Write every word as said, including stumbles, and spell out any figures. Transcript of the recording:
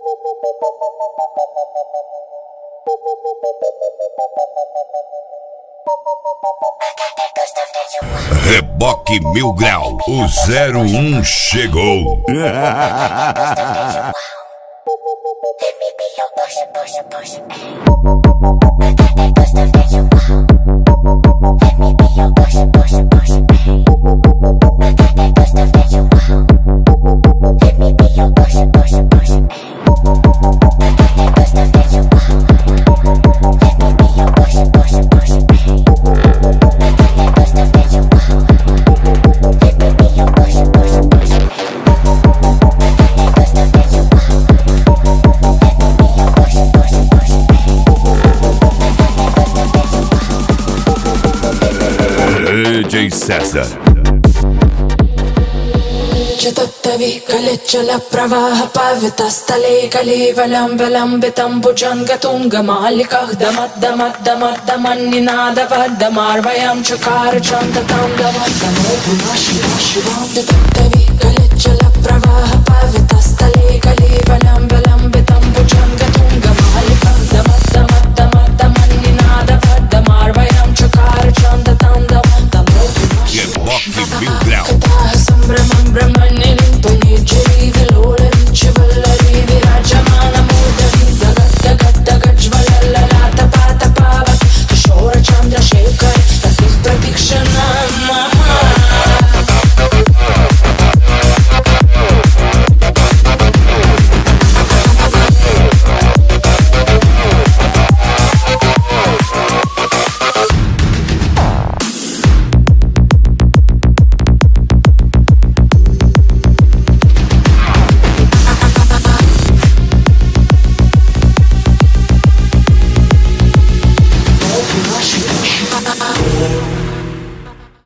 Reboque Mil Grau, o zero um chegou. D J César. Chala pravaha pavita stale kalivalam valambitam bhujanga tunga malikah damat damat damat damanninada vadamarvayam chakar chantatam davadamo punashi shivam tattavi kalechala pravaha pavita stale kalivalam valam